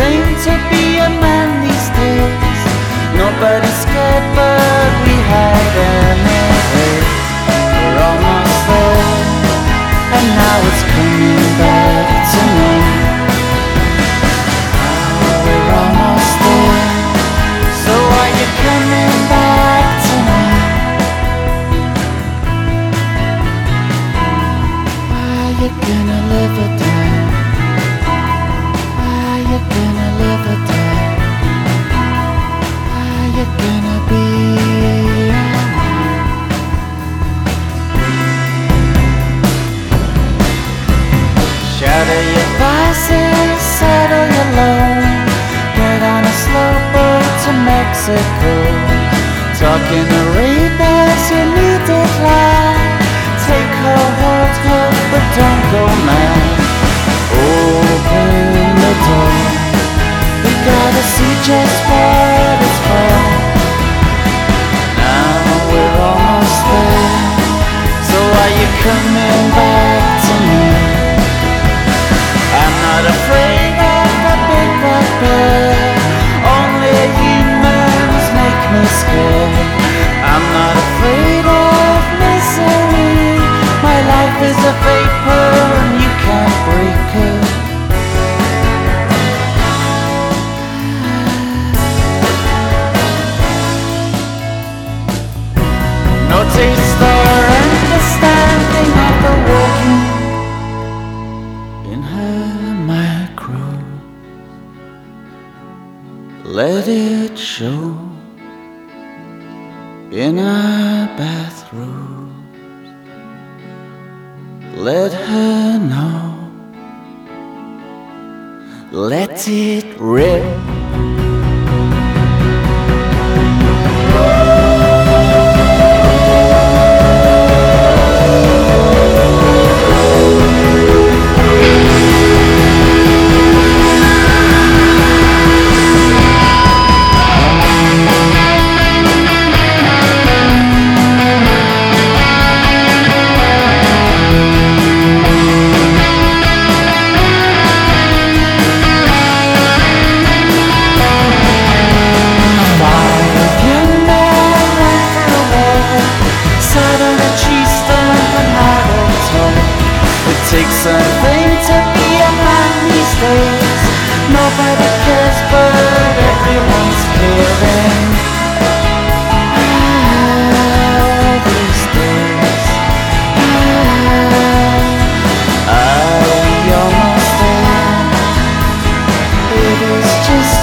something to be a man these days. Nobody's scared, but we hide anyway. We're almost there, and now it's coming back to me. Oh, we're almost there, so are you coming back to me? Are you gonna live or die? Are you gonna live or die? Are you gonna be alright? Shatter your vices, settle your loan. Get on a slow boat to Mexico. Talking Arabia's you need to fly. Take her, hold her, but don't go mad. Open the door. We gotta see just what it's for. Now we're almost there, so are you coming back to me? I'm not afraid of the big black bear. Only humans make me scared. I'm not afraid of misery. My life is a vapor and you can't break it. No taste or understanding of the walking in her micro. Let it show in our bathroom. Let her know. Let it rip. Takes something to be a man these days. Nobody cares, but everyone's caring. These days, are we almost there? It is just